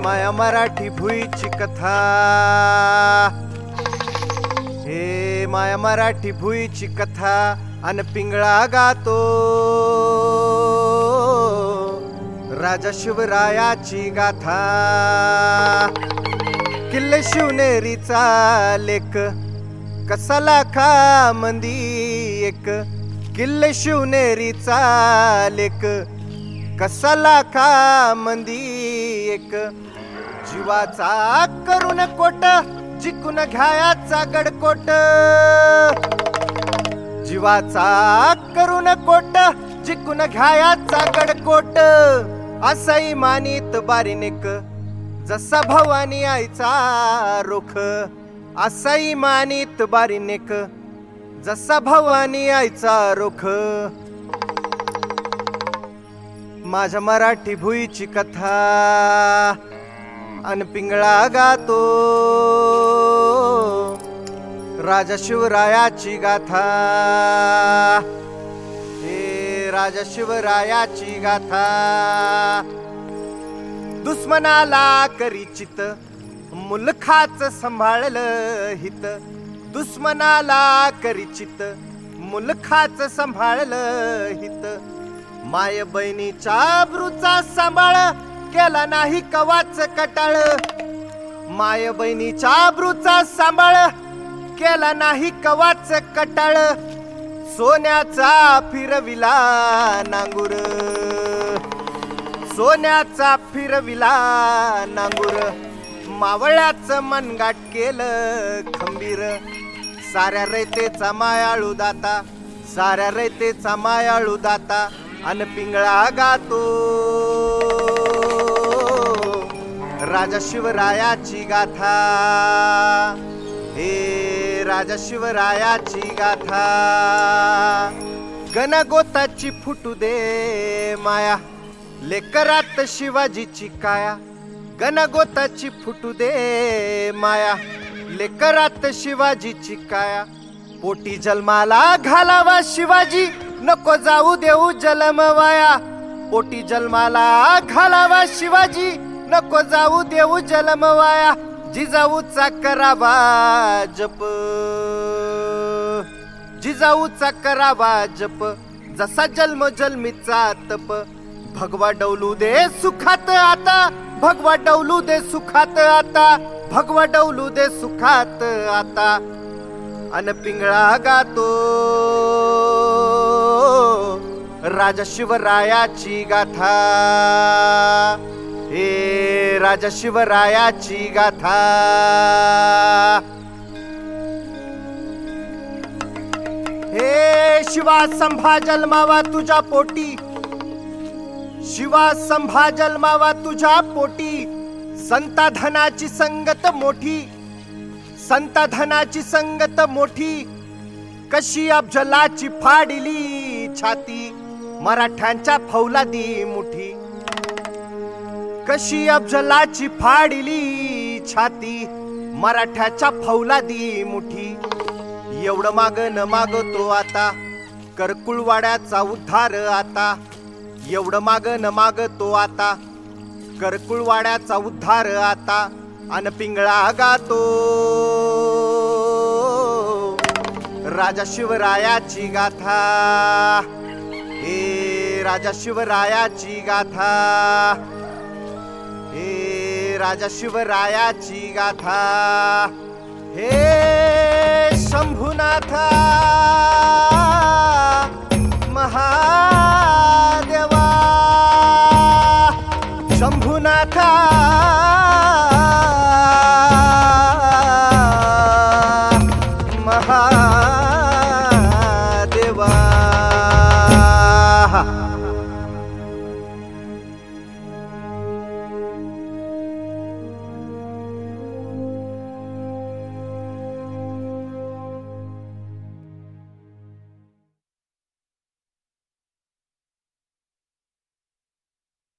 माया मराठी भुईची कथा, हे माया मराठी भुईची कथा अन पिंगळा गातो राजा शिवरायाची गाथा. किल्ले शिवनेरीचा लेख कसा लाखा मंदी एक, किल्ले शिवनेरीचा लेख कसा लाखा मंदी एक. जीवाचा करून कोट जिंकून घ्यायाचा गडकोट, जीवाचा करून कोट जिंकून घ्यायाचा गडकोट. असाई मानित बारीनेक जसा भवानी आईचा रोख, असाई मानित बारीनेक जसा भवानी आईचा रोख. माझ्या मराठी भुईची कथा अन पिंगळा गातो राजा शिवरायाची गाथा, हे राजा शिवरायाची गाथा. दुश्मनाला करी चित मुलखाच सांभाळलं हित, दुश्मनाला करी चित मुलखाच सांभाळलं हित. माय बहिणीच्या आबरूचा सांभाळ केला नाही कवाच कटाळ, माय बहिणीच्या आबरूचा सांभाळ केला नाही कवाच कटाळ. सोन्याचा फिरविला नांगूर, सोन्याचा फिरविला नांगूर. मावळ्याचं मनगाट केलं खंबीर. साऱ्या रयतेचा मायाळू दाता, साऱ्या रयतेचा मायाळू दाता अन पिंगळा गातो राजा शिवरायाची गाथा, हे राजा शिवरायाची गाथा. गणगोताची फुटू दे माया लेकरात शिवाजीची काया, गणगोताची फुटू दे माया लेकरात शिवाजीची काया. पोटी जन्माला घालावा शिवाजी नको जाऊ देऊ जलम वाया, पोटी जन्माला घालावा शिवाजी नको जाऊ देऊ जलम वाया. जिजाऊचा करावा जप, जिजाऊचा करावा जप जसा जन्म जन्मीचा तप. भगवा डौलू दे सुखात आता, भगवा डौलू दे सुखात आता, भगवा डौलू दे सुखात आता. अन पिंगळा गातो राजा शिवरायाची गाथा, हे राजा शिवरायाची गाथा. हे शिवा संभा जन्मावा तुझ्या पोटी, शिवा संभा जन्मावा तुझ्या पोटी. संता धनाची संगत मोठी, संता धनाची संगत मोठी. कशी अफजलाची फाडिली छाती, मराठ्यांच्या फौलादी मुठी. कशी अफजलाची फाडिली छाती, मराठ्याच्या फौलादी मुठी. एवढं माग न मागतो आता करकुळवाड्याचा उद्धार आता, एवढं माग न मागतो आता करकुळवाड्याचा उद्धार आता. अन पिंगळा गातो राजा शिवरायाची गाथा, हे राजा शिवरायाची गाथा, हे राजा शिवरायाची गाथा. हे शंभुनाथा